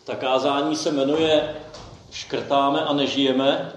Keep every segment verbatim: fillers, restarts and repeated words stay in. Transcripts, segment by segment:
Ta kázání se jmenuje Škrtáme a nežijeme.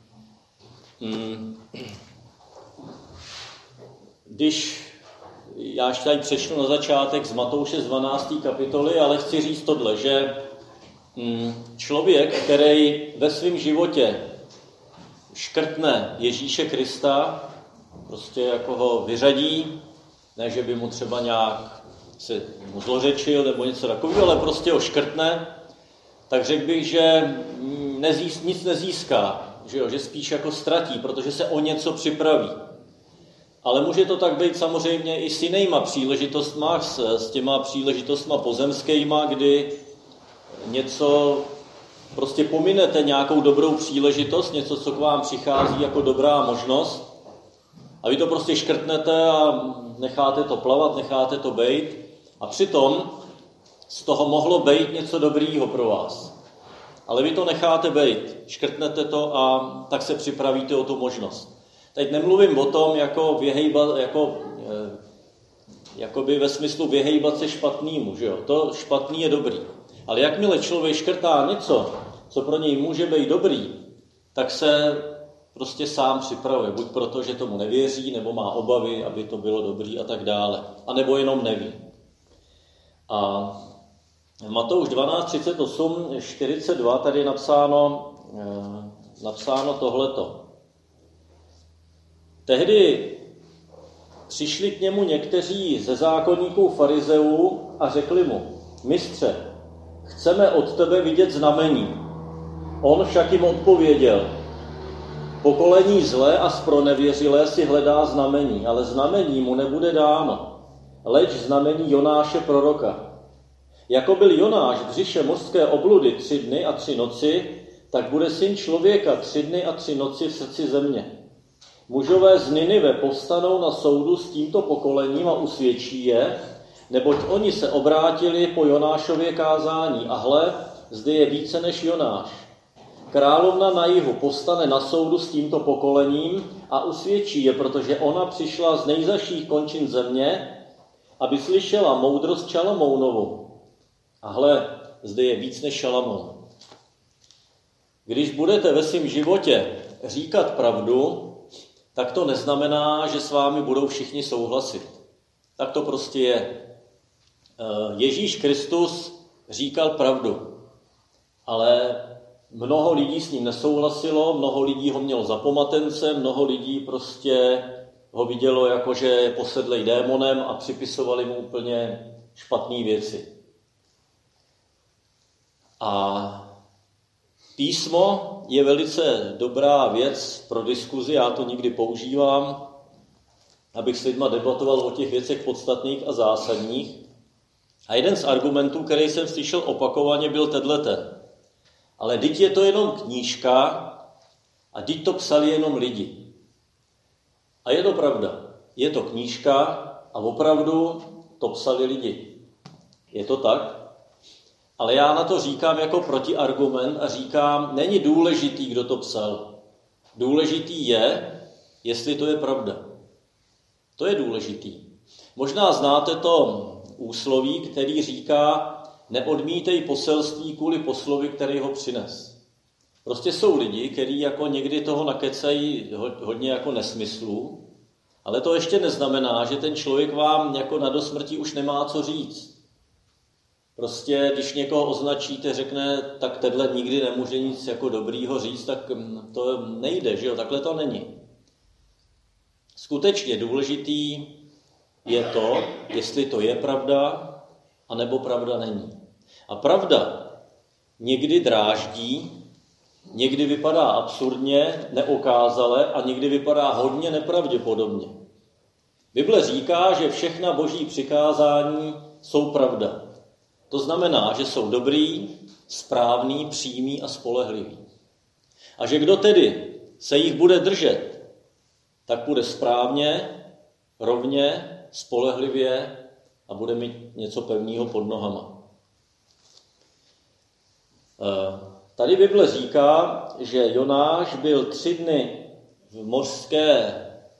Když já ještě tady přečnu na začátek z Matouše z dvanácté kapitoly, ale chci říct tohle, že člověk, který ve svém životě škrtne Ježíše Krista, prostě jako ho vyřadí, ne, že by mu třeba nějak se mu zlořečil nebo něco takového, ale prostě ho škrtne, tak řekl bych, že nezís, nic nezíská, že, jo, že spíš jako ztratí, protože se o něco připraví. Ale může to tak být samozřejmě i s jinýma příležitostma, s, s těma příležitostma pozemskýma, kdy něco prostě pominete, nějakou dobrou příležitost, něco, co k vám přichází jako dobrá možnost a vy to prostě škrtnete a necháte to plavat, necháte to bejt a přitom z toho mohlo bejt něco dobrýho pro vás. Ale vy to necháte bejt, škrtnete to a tak se připravíte o tu možnost. Teď nemluvím o tom, jako, vyhejba, jako jakoby ve smyslu vyhejbat se špatnému, že jo? To špatný je dobrý. Ale jakmile člověk škrtá něco, co pro něj může být dobrý, tak se prostě sám připravuje. Buď proto, že tomu nevěří, nebo má obavy, aby to bylo dobrý a tak dále. A nebo jenom neví. A Matouš dvanáct třicet osm čtyřicet dva tady je napsáno, napsáno tohleto. Tehdy přišli k němu někteří ze zákonníků farizeů a řekli mu: Mistře, chceme od tebe vidět znamení. On však jim odpověděl: Pokolení zlé a zpronevěřilé si hledá znamení, ale znamení mu nebude dáno, leč znamení Jonáše proroka. Jako byl Jonáš v břiše mořské obludy tři dny a tři noci, tak bude syn člověka tři dny a tři noci v srdci země. Mužové z Ninive povstanou na soudu s tímto pokolením a usvědčí je, neboť oni se obrátili po Jonášově kázání a hle, zde je více než Jonáš. Královna na jihu povstane na soudu s tímto pokolením a usvědčí je, protože ona přišla z nejzaších končin země, aby slyšela moudrost Šalamounovu. A hle, zde je víc než Šalamoun. Když budete ve svém životě říkat pravdu, tak to neznamená, že s vámi budou všichni souhlasit. Tak to prostě je. Ježíš Kristus říkal pravdu, ale mnoho lidí s ním nesouhlasilo, mnoho lidí ho mělo za pomatence, mnoho lidí prostě ho vidělo jako, že je posedlej démonem a připisovali mu úplně špatné věci. A písmo je velice dobrá věc pro diskuzi, já to někdy používám, abych s lidma debatoval o těch věcech podstatných a zásadních. A jeden z argumentů, který jsem slyšel opakovaně, byl tenhleten. Ale teď je to jenom knížka a teď to psali jenom lidi. A je to pravda. Je to knížka a opravdu to psali lidi. Je to tak? Ale já na to říkám jako protiargument a říkám, není důležitý, kdo to psal. Důležitý je, jestli to je pravda. To je důležitý. Možná znáte to úsloví, který říká, neodmítej poselství kvůli poslovi, který ho přines. Prostě jsou lidi, kteří jako někdy toho nakecají hodně jako nesmyslů, ale to ještě neznamená, že ten člověk vám jako na dosmrti už nemá co říct. Prostě, když někoho označíte, řekne, tak tenhle nikdy nemůže nic jako dobrýho říct, tak to nejde, že jo? Takhle to není. Skutečně důležitý je to, jestli to je pravda, anebo pravda není. A pravda někdy dráždí, někdy vypadá absurdně, neokázale a někdy vypadá hodně nepravděpodobně. Bible říká, že všechna boží přikázání jsou pravda. To znamená, že jsou dobrý, správný, přímý a spolehlivý. A že kdo tedy se jich bude držet, tak bude správně, rovně, spolehlivě a bude mít něco pevného pod nohama. Tady Bible říká, že Jonáš byl tři dny v mořské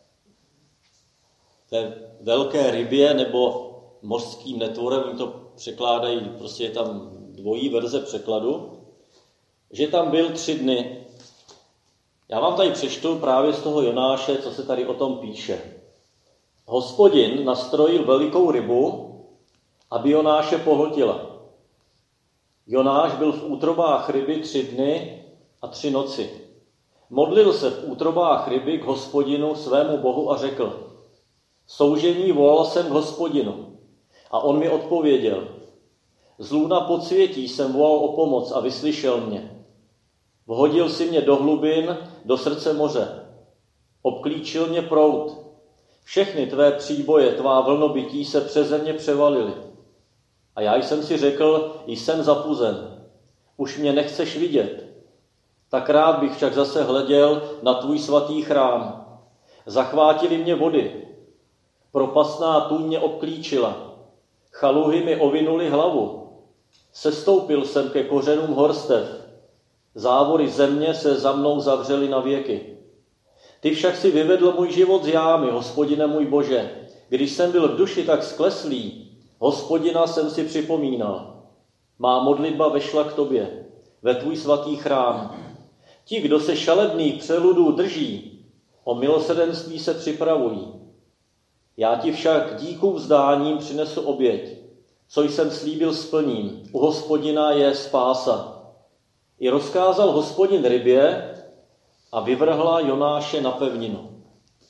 ve velké rybě nebo mořským netvorem, jim to překládají, prostě je tam dvojí verze překladu, že tam byl tři dny. Já vám tady přečtu právě z toho Jonáše, co se tady o tom píše. Hospodin nastrojil velikou rybu, aby Jonáše pohltila. Jonáš byl v útrobách ryby tři dny a tři noci. Modlil se v útrobách ryby k Hospodinu svému Bohu a řekl: soužení volal jsem k Hospodinu a on mi odpověděl. Z lůna podsvětí jsem volal o pomoc a vyslyšel mě. Vhodil si mě do hlubin, do srdce moře. Obklíčil mě proud. Všechny tvé příboje, tvá vlnobytí se přeze mě převalily. A já jsem si řekl, jsem zapuzen. Už mě nechceš vidět. Tak rád bych však zase hleděl na tvůj svatý chrám. Zachvátily mě vody. Propastná tůň mě obklíčila. Chaluhy mi ovinuly hlavu. Sestoupil jsem ke kořenům horstev. Závory země se za mnou zavřely na věky. Ty však si vyvedl můj život z jámy, Hospodine můj Bože. Když jsem byl v duši tak skleslý, Hospodina jsem si připomínal. Má modlitba vešla k tobě, ve tvůj svatý chrám. Ti, kdo se šalebných přeludů drží, o milosrdenství se připravují. Já ti však díku vzdáním přinesu oběť, co jsem slíbil splním. U Hospodina je spása. I rozkázal Hospodin rybě a vyvrhla Jonáše na pevninu.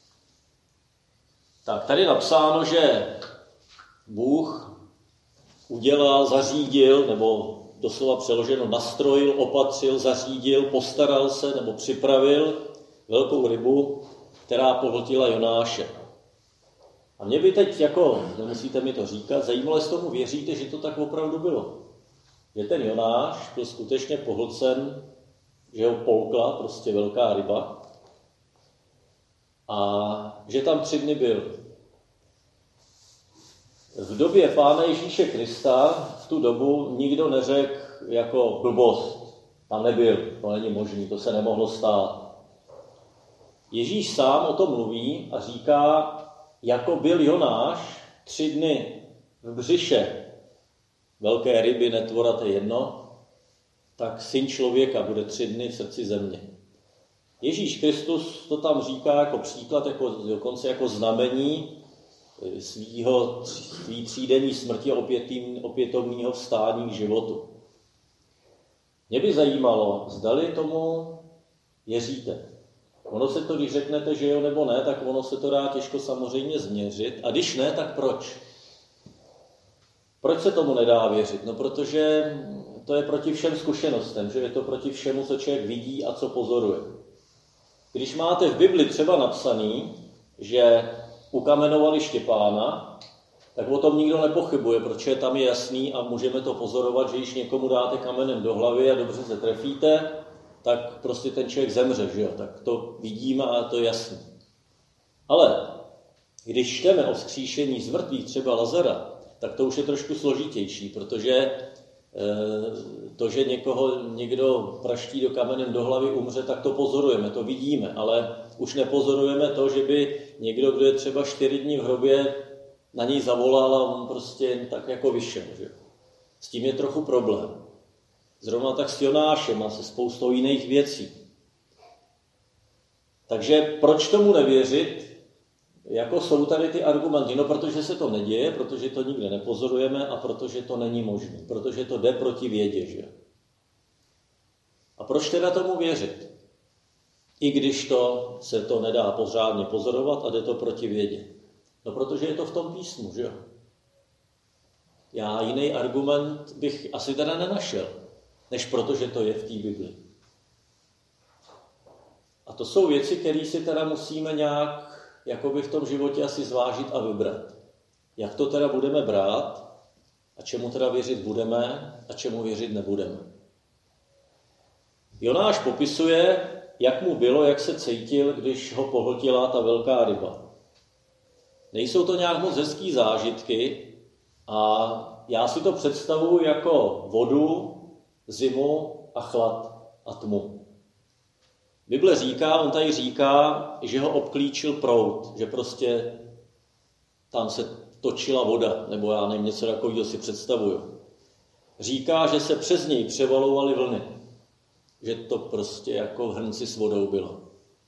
Tak tady je napsáno, že Bůh udělal, zařídil, nebo doslova přeloženo nastrojil, opatřil, zařídil, postaral se nebo připravil velkou rybu, která pohltila Jonáše. A mě by teď, jako, nemusíte mi to říkat, zajímalo, jestli tomu věříte, že to tak opravdu bylo. Že ten Jonáš byl skutečně pohlcen, že ho polkla prostě velká ryba a že tam tři dny byl. V době Pána Ježíše Krista v tu dobu nikdo neřekl jako blbost. Tam nebyl, to není možné, to se nemohlo stát. Ježíš sám o tom mluví a říká, jako byl Jonáš tři dny v břiše velké ryby, netvora, to je jedno, tak syn člověka bude tři dny v srdci země. Ježíš Kristus to tam říká jako příklad, jako, dokonce jako znamení svýho, svý třídenní smrti a opětovného vstání k životu. Mě by zajímalo, zdali tomu věříte. Ono se to, když řeknete, že jo nebo ne, tak ono se to dá těžko samozřejmě změřit. A když ne, tak proč? Proč se tomu nedá věřit? No protože to je proti všem zkušenostem, že je to proti všemu, co člověk vidí a co pozoruje. Když máte v Bibli třeba napsaný, že ukamenovali Štěpána, tak o tom nikdo nepochybuje, protože tam je jasný a můžeme to pozorovat, že když někomu dáte kamenem do hlavy a dobře se trefíte, tak prostě ten člověk zemře, že jo? Tak to vidíme a to je jasný. Ale když čteme o vzkříšení z mrtvých třeba Lazara, tak to už je trošku složitější, protože e, to, že někoho někdo praští do kamenem do hlavy umře, tak to pozorujeme, to vidíme, ale už nepozorujeme to, že by někdo, kdo je třeba čtyři dny v hrobě, na něj zavolal a on prostě tak jako vyšel. Že? S tím je trochu problém. Zrovna tak s Jonášem a se spoustou jiných věcí. Takže proč tomu nevěřit? Jako jsou tady ty argumenty? No, protože se to neděje, protože to nikde nepozorujeme a protože to není možné. Protože to jde proti vědě, že? A proč teda tomu věřit? I když to se to nedá pořádně pozorovat a jde to proti vědě. No, protože je to v tom písmu, že jo? Já jiný argument bych asi teda nenašel, než protože to je v té Bibli. A to jsou věci, které si teda musíme nějak jakoby v tom životě asi zvážit a vybrat. Jak to teda budeme brát a čemu teda věřit budeme a čemu věřit nebudeme. Jonáš popisuje, jak mu bylo, jak se cítil, když ho pohltila ta velká ryba. Nejsou to nějak moc hezký zážitky a já si to představuji jako vodu, zimu a chlad a tmu. Bible říká, on tady říká, že ho obklíčil proud, že prostě tam se točila voda, nebo já nevím, něco takového si představuju. Říká, že se přes něj převalovaly vlny. Že to prostě jako v hrnci s vodou bylo.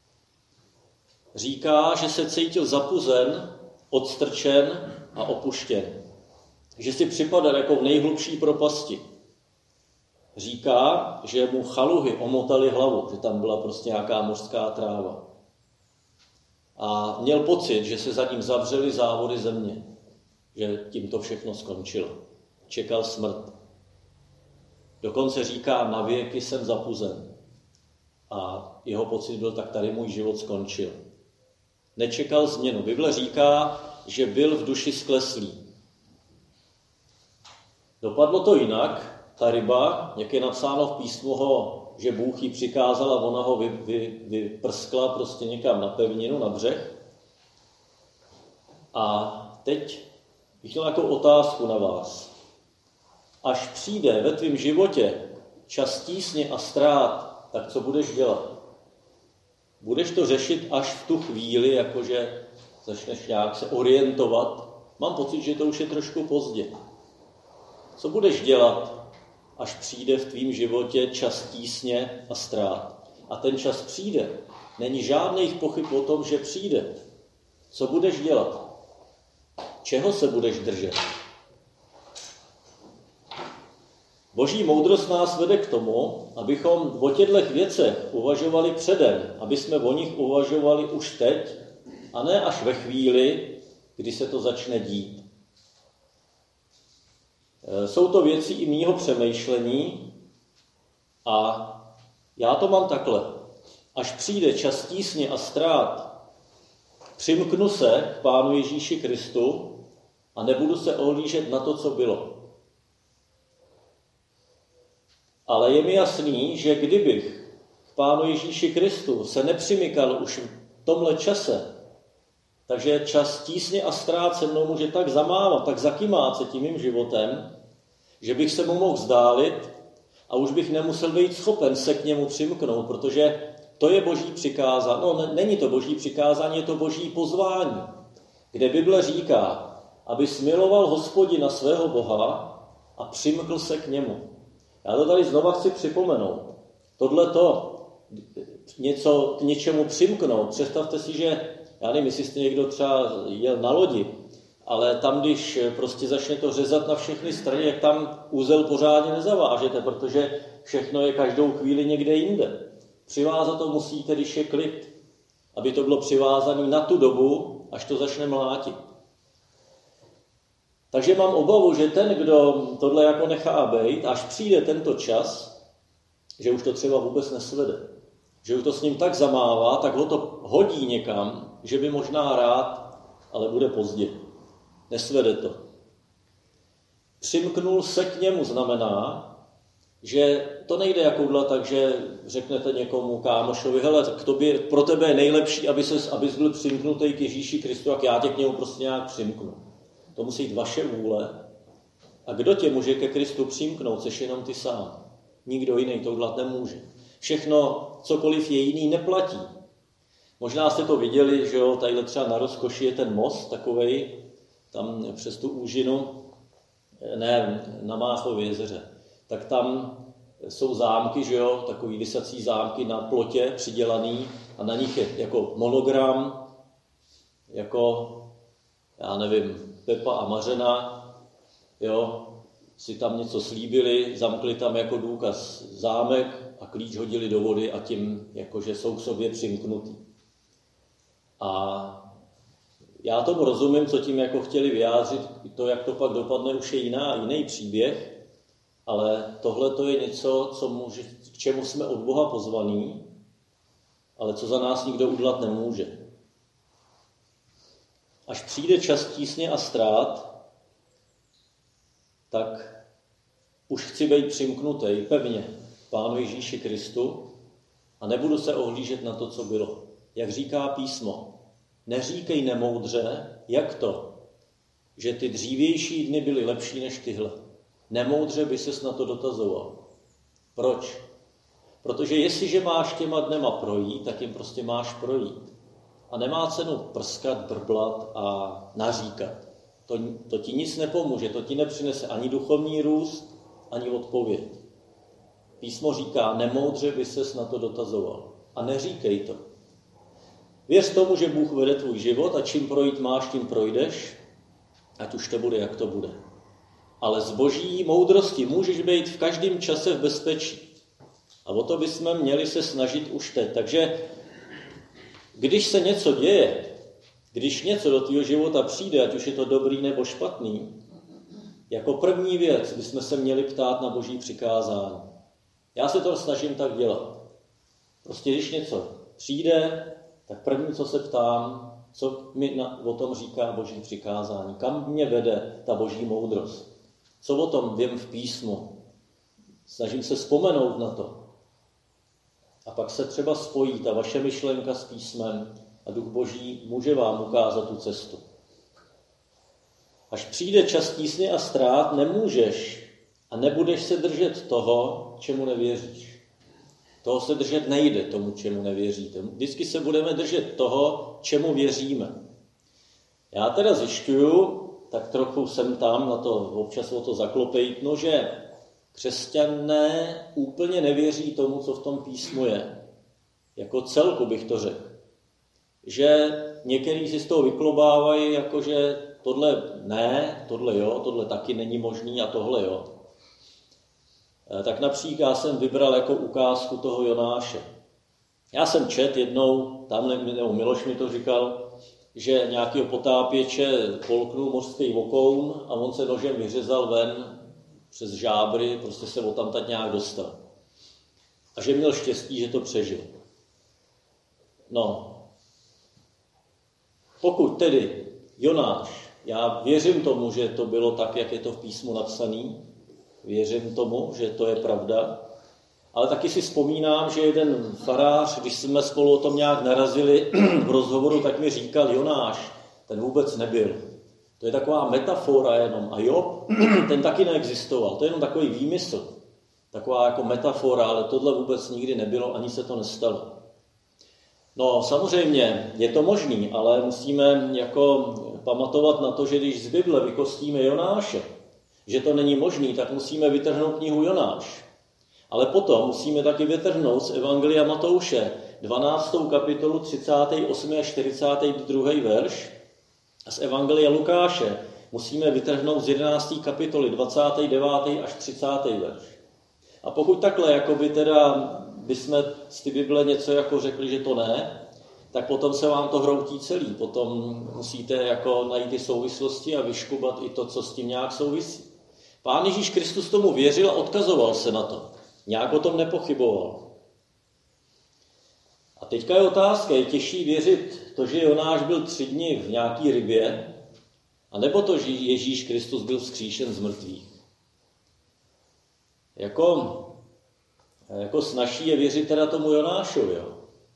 Říká, že se cítil zapuzen, odstrčen a opuštěn. Že si připadal jako v nejhlubší propasti. Říká, že mu chaluhy omotaly hlavu, že tam byla prostě nějaká mořská tráva. A měl pocit, že se za ním zavřely závody země, že tím to všechno skončilo. Čekal smrt. Dokonce říká, na věky jsem zapuzen. A jeho pocit byl, tak tady můj život skončil. Nečekal změnu. Bible říká, že byl v duši skleslý. Dopadlo to jinak. Ta ryba, jak je napsáno v písmu, ho, že Bůh jí přikázal a ona ho vy, vy, vyprskla prostě někam na pevninu, na břeh. A teď bych měl nějakou otázku na vás. Až přijde ve tvém životě čas tísně a ztrát, tak co budeš dělat? Budeš to řešit až v tu chvíli, jakože začneš nějak se orientovat. Mám pocit, že to už je trošku pozdě. Co budeš dělat, až přijde v tvém životě čas tísně a ztrát? A ten čas přijde. Není žádných pochyb o tom, že přijde. Co budeš dělat? Čeho se budeš držet? Boží moudrost nás vede k tomu, abychom o těchto věcech uvažovali předem, aby jsme o nich uvažovali už teď, a ne až ve chvíli, kdy se to začne dít. Jsou to věci i mýho přemýšlení a já to mám takhle. Až přijde čas tísně a ztrát, přimknu se k Pánu Ježíši Kristu a nebudu se ohlížet na to, co bylo. Ale je mi jasný, že kdybych k Pánu Ježíši Kristu se nepřimykal už v tomhle čase, takže čas tísně a ztrát se mnou může tak zamávat, tak zakymácet tím mým životem, že bych se mu mohl vzdálit a už bych nemusel být schopen se k němu přimknout, protože to je boží přikázání. No, není to boží přikázání, je to boží pozvání, kde Bible říká, aby miloval Hospodina svého Boha a přimkl se k němu. Já to tady znova chci připomenout. Tohleto něco k něčemu přimknout. Představte si, že, já nevím, jestli jste někdo třeba jel na lodi, ale tam, když prostě začne to řezat na všechny strany, jak tam úzel pořádně nezavážete, protože všechno je každou chvíli někde jinde. Přivázat to musíte, když je klid, aby to bylo přivázané na tu dobu, až to začne mlátit. Takže mám obavu, že ten, kdo tohle jako nechá bejt, až přijde tento čas, že už to třeba vůbec nesvede. Že už to s ním tak zamává, tak ho to hodí někam, že by možná rád, ale bude pozdě. Nesvede to. Přimknul se k němu znamená, že to nejde jakoudla tak, že řeknete někomu kámošovi, hele, tak tobě, pro tebe je nejlepší, aby ses, abys byl přimknutý k Ježíši Kristu, jak já tě k němu prostě nějak přimknu. To musí jít vaše vůle. A kdo tě může ke Kristu přimknout, seš jenom ty sám. Nikdo jiný to udělat nemůže. Všechno, cokoliv je jiný, neplatí. Možná jste to viděli, že jo, tadyhle třeba na Rozkoši je ten most takovej, tam přes tu úžinu, ne, na Máchově jezeře, tak tam jsou zámky, že jo, takový visací zámky na plotě přidělaný a na nich je jako monogram, jako, já nevím, Pepa a Mařena, jo, si tam něco slíbili, zamkli tam jako důkaz zámek a klíč hodili do vody a tím jakože jsou k sobě přimknutí. A já tomu rozumím, co tím jako chtěli vyjádřit, to, jak to pak dopadne, už je jiná, jiný příběh, ale tohle to je něco, co může, k čemu jsme od Boha pozvaní, ale co za nás nikdo udělat nemůže. Až přijde čas tísně a ztrát, tak už chci být přimknutý pevně Pánu Ježíši Kristu a nebudu se ohlížet na to, co bylo. Jak říká písmo, neříkej nemoudře, jak to, že ty dřívější dny byly lepší než tyhle. Nemoudře by ses na to dotazoval. Proč? Protože jestliže máš těma dnema projít, tak jim prostě máš projít. A nemá cenu prskat, brblat a naříkat. To, to ti nic nepomůže, to ti nepřinese ani duchovní růst, ani odpověď. Písmo říká, nemoudře by ses na to dotazoval. A neříkej to. Věř tomu, že Bůh vede tvůj život a čím projít máš, tím projdeš, ať už to bude, jak to bude. Ale z boží moudrosti můžeš být v každém čase v bezpečí. A o to bychom měli se snažit už teď. Takže když se něco děje, když něco do tvého života přijde, ať už je to dobrý nebo špatný, jako první věc bychom se měli ptát na boží přikázání. Já se to snažím tak dělat. Prostě když něco přijde, tak první, co se ptám, co mi na, o tom říká boží přikázání. Kam mě vede ta boží moudrost? Co o tom vím v písmu? Snažím se vzpomenout na to. A pak se třeba spojí ta vaše myšlenka s písmem a Duch Boží může vám ukázat tu cestu. Až přijde čas tísně a ztrát, nemůžeš a nebudeš se držet toho, čemu nevěříš. Toho se držet nejde, tomu, čemu nevěříte. Vždycky se budeme držet toho, čemu věříme. Já teda zjišťuju, tak trochu jsem tam na to, občas o to zaklopejtnu, že křesťané úplně nevěří tomu, co v tom písmu je. Jako celku bych to řekl. Že některý si z toho vyklobávají, jakože tohle ne, tohle jo, tohle taky není možný a tohle jo. Tak například já jsem vybral jako ukázku toho Jonáše. Já jsem čet jednou, tamhle nebo Miloš mi to říkal, že nějakého potápěče polknul mořský vokoun a on se nožem vyřezal ven přes žábry, prostě se o tam tak nějak dostal. A že měl štěstí, že to přežil. No, pokud tedy Jonáš, já věřím tomu, že to bylo tak, jak je to v písmu napsaný, věřím tomu, že to je pravda, ale taky si vzpomínám, že jeden farář, když jsme spolu o tom nějak narazili v rozhovoru, tak mi říkal, Jonáš, ten vůbec nebyl. To je taková metafora jenom. A Job, ten taky neexistoval. To je jenom takový výmysl. Taková jako metafora, ale tohle vůbec nikdy nebylo, ani se to nestalo. No samozřejmě je to možný, ale musíme jako pamatovat na to, že když z Bible vykostíme Jonáše, že to není možný, tak musíme vytrhnout knihu Jonáš. Ale potom musíme taky vytrhnout z Evangelia Matouše dvanáctou kapitolu třicátý osmý až čtyřicátý druhý verš a z Evangelia Lukáše musíme vytrhnout z jedenácté kapitoly dvacátý devátý až třicátý verš. A pokud takhle jakoby teda bychom z ty Bible něco jako řekli, že to ne, tak potom se vám to hroutí celý. Potom musíte jako najít ty souvislosti a vyškubat i to, co s tím nějak souvisí. Pán Ježíš Kristus tomu věřil a odkazoval se na to. Nějak o tom nepochyboval. A teďka je otázka, je těžší věřit to, že Jonáš byl tři dny v nějaký rybě, anebo to, že Ježíš Kristus byl vzkříšen z mrtvých. Jako, jako snaží je věřit teda tomu Jonášovi. Jo.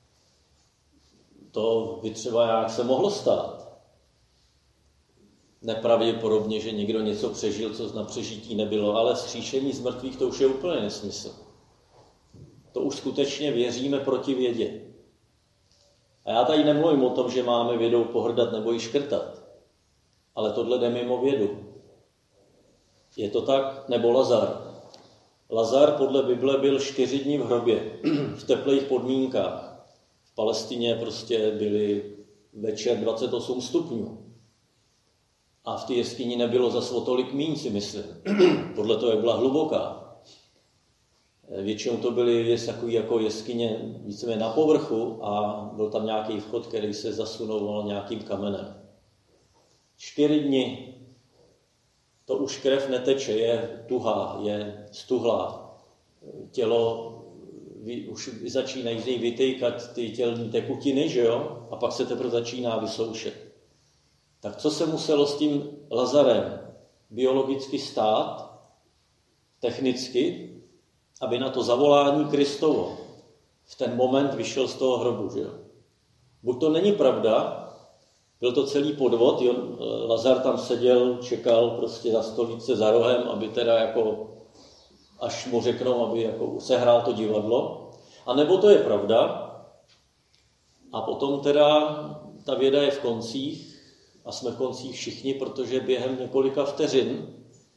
To by třeba nějak se mohlo stát. Nepravděpodobně, že někdo něco přežil, co na přežití nebylo, ale vzkříšení z mrtvých to už je úplně nesmysl. To už skutečně věříme proti vědě. A já tady nemluvím o tom, že máme vědou pohrdat nebo ji škrtat, ale tohle jde mimo vědu. Je to tak? Nebo Lazar? Lazar podle Bible byl čtyři dny v hrobě, v teplých podmínkách. V Palestině prostě byly večer dvacet osm stupňů. A v té jeskyni nebylo zas o tolik míň, si myslím. Podle toho, jak byla hluboká. Většinou to byly takové jako jeskyně víceméně na povrchu a byl tam nějaký vchod, který se zasunoval nějakým kamenem. Čtyři dny. To už krev neteče, je tuhá, je stuhlá. Tělo už začínají z něj vytejkat ty tělní tekutiny, že jo? A pak se teprve začíná vysoušet. Tak co se muselo s tím Lazarem biologicky stát, technicky, aby na to zavolání Kristovo v ten moment vyšel z toho hrobu, že jo? Buď to není pravda, byl to celý podvod, jo? Lazar tam seděl, čekal prostě za stolice za rohem, aby teda jako, až mu řeknou, aby jako sehrál to divadlo, a nebo to je pravda, a potom teda ta věda je v koncích, a jsme v koncích všichni, protože během několika vteřin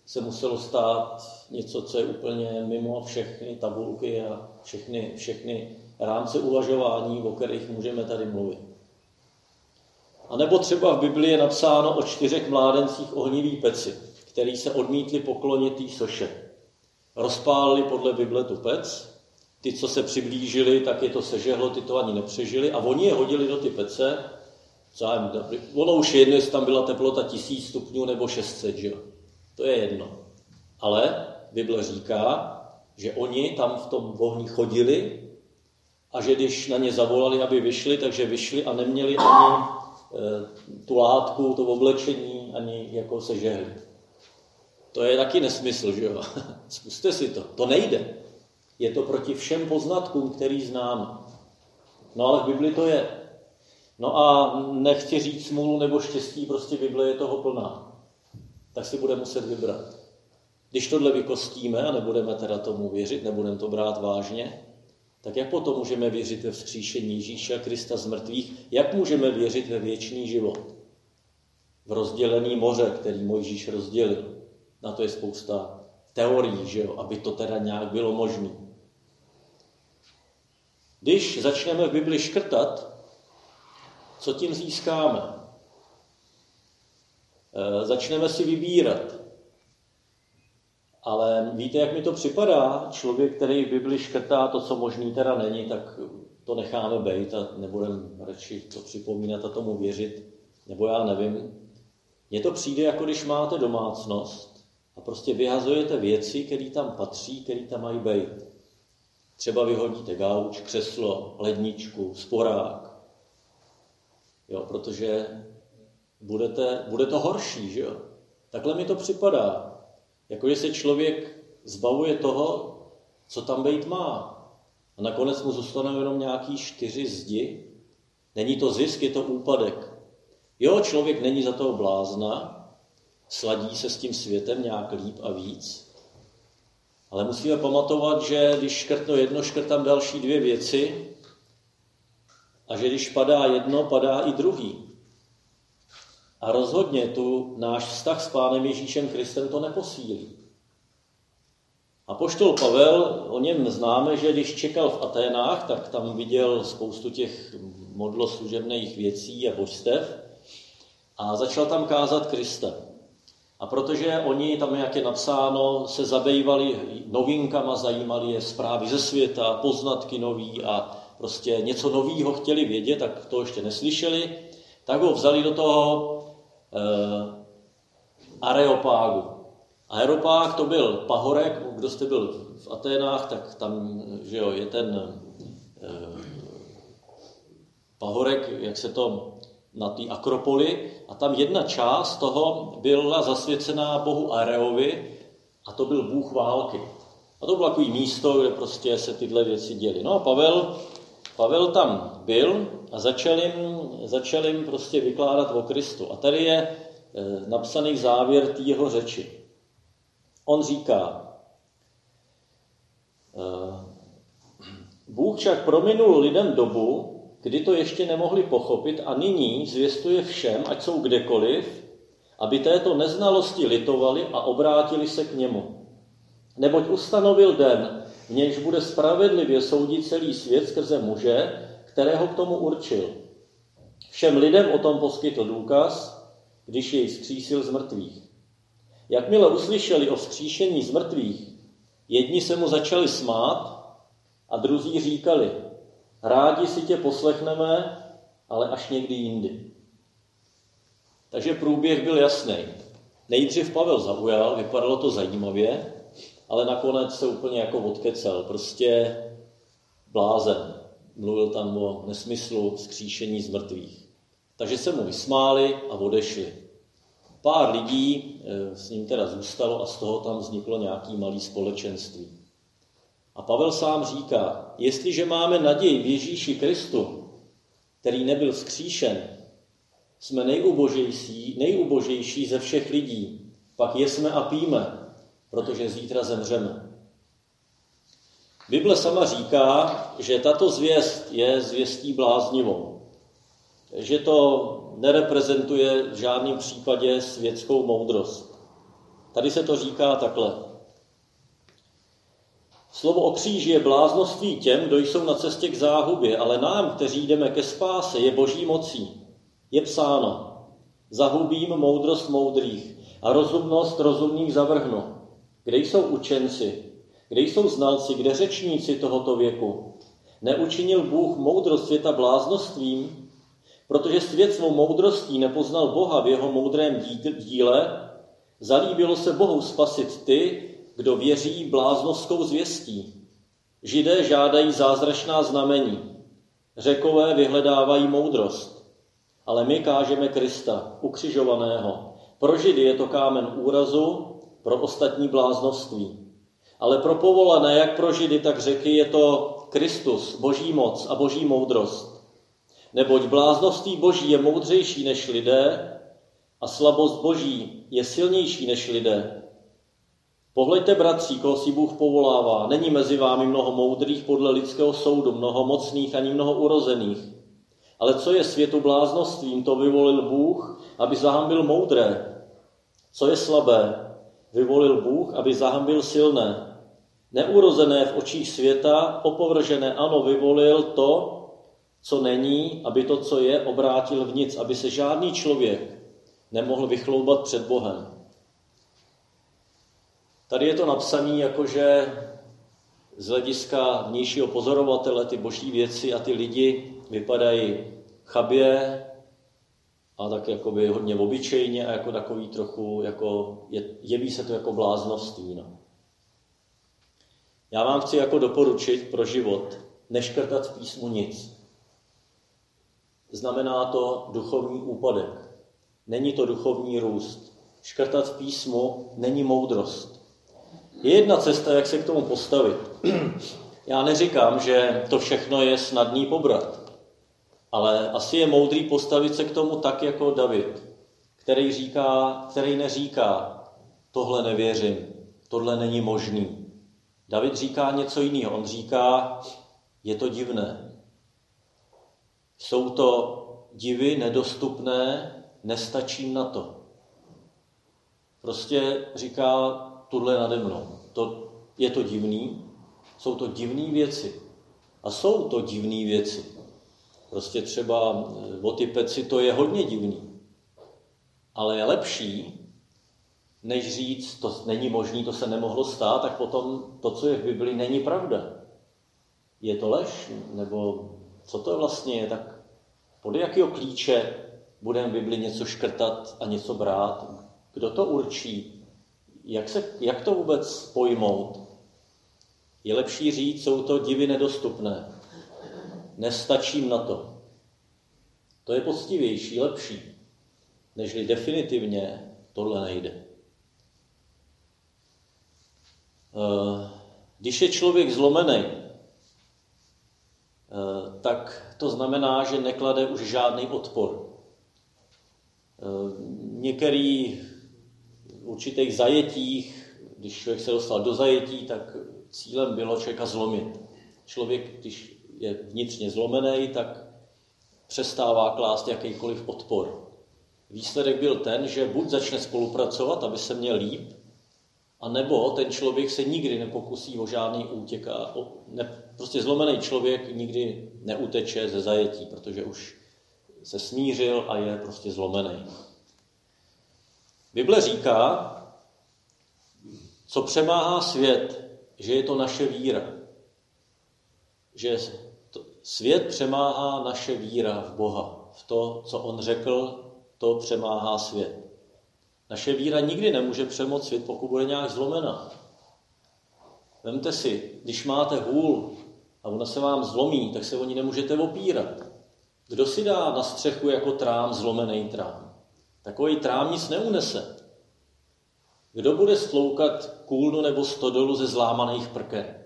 se muselo stát něco, co je úplně mimo všechny tabulky a všechny, všechny rámce uvažování, o kterých můžeme tady mluvit. A nebo třeba v Biblii je napsáno o čtyřech mládencích ohnivý peci, který se odmítli poklonit té soše. Rozpálili podle Bible tu pec, ty, co se přiblížili, tak je to sežehlo, ty to ani nepřežili a oni je hodili do ty pece. Ono už je jedno, jestli tam byla teplota tisíc stupňů nebo šest set, že? To je jedno. Ale Bible říká, že oni tam v tom ohni chodili a že když na ně zavolali, aby vyšli, takže vyšli a neměli ani e, tu látku, to oblečení, ani jako sežehli. To je taky nesmysl, že jo? Zkuste si to. To nejde. Je to proti všem poznatkům, který známe. No ale v Bibli to je. No a nechci říct smůlu nebo štěstí, prostě Bible je toho plná. Tak si bude muset vybrat. Když tohle vykostíme a nebudeme teda tomu věřit, nebudeme to brát vážně, tak jak potom můžeme věřit ve vzkříšení Ježíše Krista z mrtvých? Jak můžeme věřit ve věčný život? V rozdělený moře, který Mojžíš rozdělil. Na to je spousta teorií, že jo, aby to teda nějak bylo možné. Když začneme v Bibli škrtat, co tím získáme? E, začneme si vybírat. Ale víte, jak mi to připadá? Člověk, který v Bibli škrtá to, co možný teda není, tak to necháme bejt a nebudeme radši to připomínat a tomu věřit. Nebo já nevím. Mně to přijde, jako když máte domácnost a prostě vyhazujete věci, které tam patří, které tam mají být. Třeba vyhodíte gauč, křeslo, ledničku, sporák. Jo, protože budete, bude to horší, že jo? Takhle mi to připadá. Jako, že se člověk zbavuje toho, co tam být má. A nakonec mu zůstanou jenom nějaký čtyři zdi. Není to zisk, je to úpadek. Jo, člověk není za toho blázna, sladí se s tím světem nějak líp a víc. Ale musíme pamatovat, že když škrtnu jedno, škrtám další dvě věci a že když padá jedno, padá i druhý. A rozhodně tu náš vztah s Pánem Ježíšem Kristem to neposílí. Apoštol Pavel, o něm známe, že když čekal v Aténách, tak tam viděl spoustu těch modloslužebných věcí a božstev a začal tam kázat Krista. A protože oni, tam jak je napsáno, se zabývali novinkama, zajímali je zprávy ze světa, poznatky nový a prostě něco novýho chtěli vědět, tak to ještě neslyšeli, tak ho vzali do toho eh, Areopágu. Areopág to byl pahorek, kdo jste byl v Aténách, tak tam že jo, je ten eh, pahorek, jak se to na té Akropoli, a tam jedna část toho byla zasvěcená bohu Areovi a to byl bůh války. A to bylo takové místo, kde prostě se tyhle věci děly. No a Pavel, Pavel tam byl a začal jim, začal jim prostě vykládat o Kristu. A tady je e, napsaný závěr té jeho řeči. On říká, e, Bůh však prominul lidem dobu, kdy to ještě nemohli pochopit a nyní zvěstuje všem, ať jsou kdekoliv, aby této neznalosti litovali a obrátili se k němu. Neboť ustanovil den, v nějž bude spravedlivě soudit celý svět skrze muže, kterého k tomu určil. Všem lidem o tom poskytl důkaz, když jej vzkřísil z mrtvých. Jakmile uslyšeli o vzkříšení z mrtvých, jedni se mu začali smát a druzí říkali, rádi si tě poslechneme, ale až někdy jindy. Takže průběh byl jasný. Nejdřív Pavel zaujal, vypadalo to zajímavě, ale nakonec se úplně jako odkecel. Prostě blázen. Mluvil tam o nesmyslu vzkříšení z mrtvých. Takže se mu vysmáli a odešli. Pár lidí s ním teda zůstalo a z toho tam vzniklo nějaký malý společenství. A Pavel sám říká, jestliže máme naději v Ježíši Kristu, který nebyl vzkříšen, jsme nejubožejší, nejubožejší ze všech lidí, pak jesme a píme, protože zítra zemřeme. Bible sama říká, že tato zvěst je zvěstí bláznivou, že to nereprezentuje v žádném případě světskou moudrost. Tady se to říká takhle. Slovo o kříži je bláznoství těm, kdo jsou na cestě k záhubě, ale nám, kteří jdeme ke spáse, je boží mocí. Je psáno, zahubím moudrost moudrých a rozumnost rozumných zavrhnu. Kde jsou učenci? Kde jsou znalci? Kde řečníci tohoto věku? Neučinil Bůh moudrost světa bláznostvím, protože svět svou moudrostí nepoznal Boha v jeho moudrém díle, zalíbilo se Bohu spasit ty, kdo věří bláznovskou zvěstí. Židé žádají zázračná znamení, Řekové vyhledávají moudrost, ale my kážeme Krista, ukřižovaného. Pro Židy je to kámen úrazu, pro ostatní bláznovství. Ale pro povolané, jak pro Židy, tak Řeky, je to Kristus, boží moc a boží moudrost. Neboť bláznovství boží je moudřejší než lidé a slabost boží je silnější než lidé. Pohleďte, bratří, koho si Bůh povolává. Není mezi vámi mnoho moudrých podle lidského soudu, mnoho mocných ani mnoho urozených. Ale co je světu bláznostvím, to vyvolil Bůh, aby zahambil moudré. Co je slabé, vyvolil Bůh, aby zahambil silné. Neurozené v očích světa, opovržené, ano, vyvolil to, co není, aby to, co je, obrátil v nic, aby se žádný člověk nemohl vychloubat před Bohem. Tady je to napsané, jakože z hlediska vnějšího pozorovatele ty boží věci a ty lidi vypadají chabě a tak jakoby hodně obyčejně a jako takový trochu, jako je, jeví se to jako bláznoství. No. Já vám chci jako doporučit pro život neškrtat v písmu nic. Znamená to duchovní úpadek. Není to duchovní růst. Škrtat v písmu není moudrost. Je jedna cesta, jak se k tomu postavit. Já neříkám, že to všechno je snadný pobrat, ale asi je moudrý postavit se k tomu tak, jako David, který, říká, který neříká, tohle nevěřím, tohle není možný. David říká něco jiného. On říká, je to divné. Jsou to divy nedostupné, nestačím na to. Prostě říká, tuhle nade mnou. To, je to divný, jsou to divné věci. A jsou to divné věci. Prostě třeba o ty peci to je hodně divný. Ale je lepší, než říct, to není možný, to se nemohlo stát, tak potom to, co je v Bibli, není pravda. Je to lež? Nebo co to vlastně je? Tak podle jakého klíče budeme v Bibli něco škrtat a něco brát? Kdo to určí? Jak, se, jak to vůbec pojmout? Je lepší říct, jsou to divy nedostupné. Nestačím na to. To je poctivější, lepší, nežli definitivně tohle nejde. Když je člověk zlomený, tak to znamená, že neklade už žádný odpor. Některý v určitých zajetích, když člověk se dostal do zajetí, tak cílem bylo člověka zlomit. Člověk, když je vnitřně zlomený, tak přestává klást jakýkoliv odpor. Výsledek byl ten, že buď začne spolupracovat, aby se měl líp, a nebo ten člověk se nikdy nepokusí o žádný útěk. A o, ne, prostě zlomený člověk nikdy neuteče ze zajetí, protože už se smířil a je prostě zlomený. Bible říká, co přemáhá svět, že je to naše víra. Že to, svět přemáhá naše víra v Boha. V to, co on řekl, to přemáhá svět. Naše víra nikdy nemůže přemoct svět, pokud bude nějak zlomená. Vemte si, když máte hůl a ona se vám zlomí, tak se o ní nemůžete opírat. Kdo si dá na střechu jako trám zlomený trám? Takový trám nic neunese. Kdo bude stloukat kůlnu nebo stodolu ze zlámaných prken?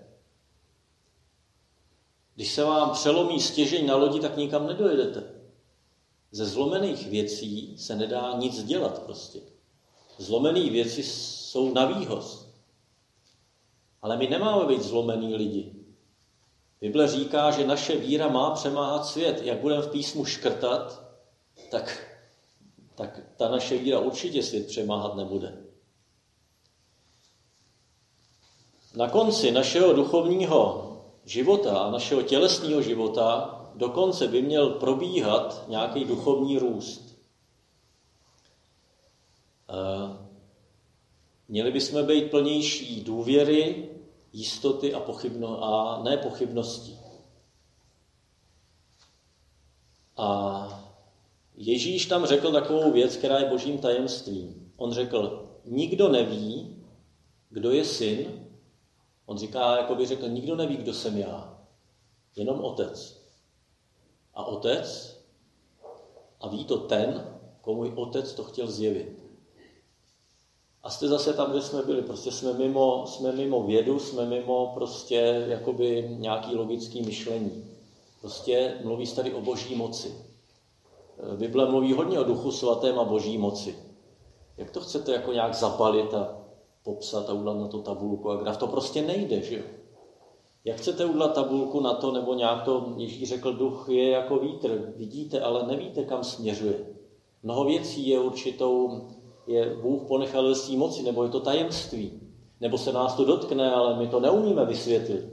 Když se vám přelomí stěžeň na lodi, tak nikam nedojedete. Ze zlomených věcí se nedá nic dělat prostě. Zlomené věci jsou na výhoz. Ale my nemáme být zlomený lidi. Bible říká, že naše víra má přemáhat svět. Jak budeme v písmu škrtat, tak, tak ta naše víra určitě svět přemáhat nebude. Na konci našeho duchovního života a našeho tělesného života dokonce by měl probíhat nějaký duchovní růst. Měli bychom být plnější důvěry, jistoty a, pochybno, a ne pochybností. A Ježíš tam řekl takovou věc, která je božím tajemstvím. On řekl, nikdo neví, kdo je syn. On říká, jako by řekl, nikdo neví, kdo jsem já. Jenom otec. A otec, a ví to ten, komu otec to chtěl zjevit. A jste zase tam, kde jsme byli. Prostě jsme mimo, jsme mimo vědu, jsme mimo prostě jakoby nějaký logický myšlení. Prostě mluví se tady o boží moci. Bible mluví hodně o duchu svatém a boží moci. Jak to chcete jako nějak zapalit a popsat a udělat na to tabulku a graf? To prostě nejde, že jo? Jak chcete udělat tabulku na to, nebo nějak to, Ježíš řekl, duch je jako vítr. Vidíte, ale nevíte, kam směřuje. Mnoho věcí je určitou, je Bůh ponechal ve svý moci, nebo je to tajemství. Nebo se nás to dotkne, ale my to neumíme vysvětlit.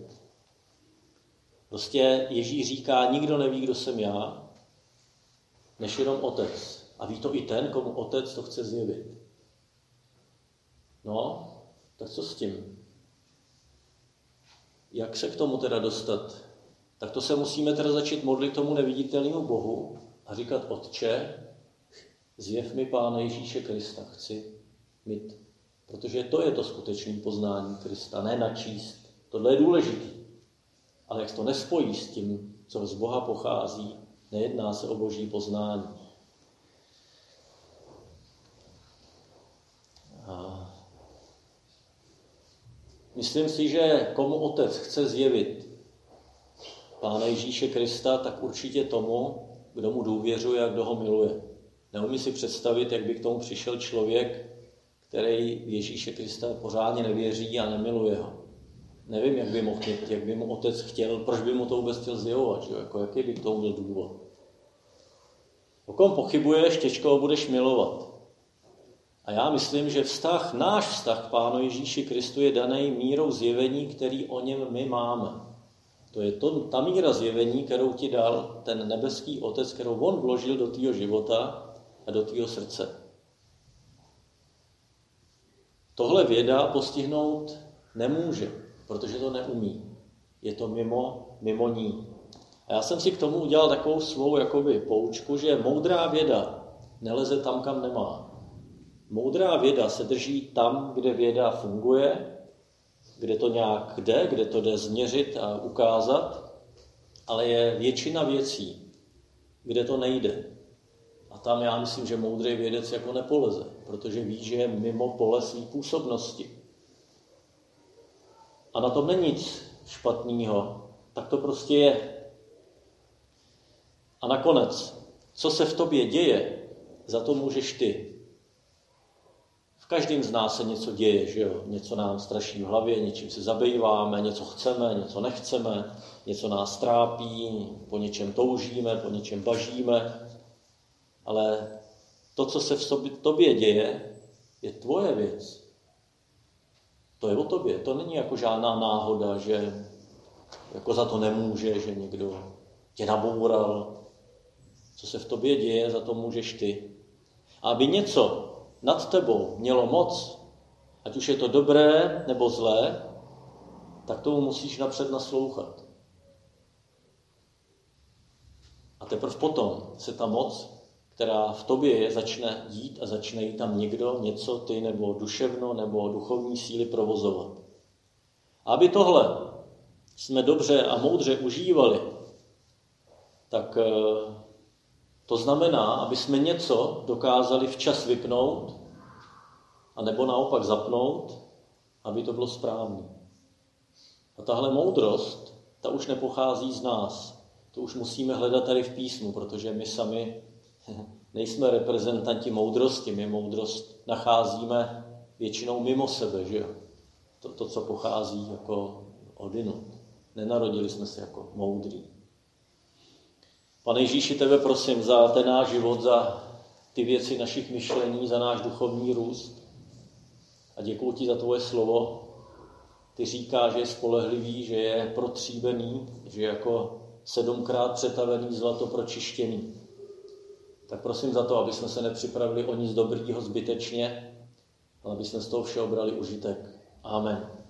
Prostě Ježíš říká, nikdo neví, kdo jsem já, než jenom otec. A ví to i ten, komu otec to chce zjevit. No, tak co s tím? Jak se k tomu teda dostat? Tak to se musíme teda začít modlit tomu neviditelnému Bohu a říkat, Otče, zjev mi Pána Ježíše Krista, chci mít. Protože to je to skutečné poznání Krista, ne načíst. Tohle je důležitý. Ale jak to nespojí s tím, co z Boha pochází, nejedná se o boží poznání. A myslím si, že komu otec chce zjevit Pána Ježíše Krista, tak určitě tomu, kdo mu důvěřuje a kdo ho miluje. Neumí si představit, jak by k tomu přišel člověk, který Ježíše Krista pořádně nevěří a nemiluje ho. Nevím, jak by, mohl, jak by mu otec chtěl, proč by mu to vůbec chtěl zjevovat, že? Jako, jaký by k tomu byl důvod. O kom pochybuješ, těžko ho budeš milovat. A já myslím, že vztah, náš vztah k Pánu Ježíši Kristu je daný mírou zjevení, který o něm my máme. To je to, ta míra zjevení, kterou ti dal ten nebeský otec, kterou on vložil do tvýho života a do tvýho srdce. Tohle věda postihnout nemůže, protože to neumí. Je to mimo, mimo ní. A já jsem si k tomu udělal takovou svou jakoby poučku, že moudrá věda neleze tam, kam nemá. Moudrá věda se drží tam, kde věda funguje, kde to nějak jde, kde to jde změřit a ukázat, ale je většina věcí, kde to nejde. A tam já myslím, že moudrý vědec jako nepoleze, protože ví, že je mimo pole svý působnosti. A na tom není nic špatného. Tak to prostě je. A nakonec, co se v tobě děje, za to můžeš ty. V každém z nás se něco děje, že jo? Něco nám straší v hlavě, něčím se zabýváme, něco chceme, něco nechceme, něco nás trápí, po něčem toužíme, po něčem bažíme. Ale to, co se v sobě, tobě děje, je tvoje věc. To je o tobě. To není jako žádná náhoda, že jako za to nemůže, že někdo tě naboural. Co se v tobě děje, za to můžeš ty. A aby něco nad tebou mělo moc, ať už je to dobré nebo zlé, tak tomu musíš napřed naslouchat. A teprve potom se ta moc, která v tobě je, začne dít a začne jít tam někdo, něco, ty nebo duševno, nebo duchovní síly provozovat. A aby tohle jsme dobře a moudře užívali, tak to znamená, aby jsme něco dokázali včas vypnout, a nebo naopak zapnout, aby to bylo správné. A tahle moudrost, ta už nepochází z nás. To už musíme hledat tady v písmu, protože my sami nejsme reprezentanti moudrosti. My moudrost nacházíme většinou mimo sebe, že jo? To, to, co pochází jako odinut. Nenarodili jsme se jako moudrý. Pane Ježíši, tebe prosím za ten náš život, za ty věci našich myšlení, za náš duchovní růst. A děkuji ti za tvoje slovo, Ty říká, že je spolehlivý, že je protříbený, že je jako sedmkrát přetavený zlato pročištěný. Tak prosím za to, aby jsme se nepřipravili o nic dobrýho zbytečně, ale aby jsme z toho všeho brali užitek. Amen.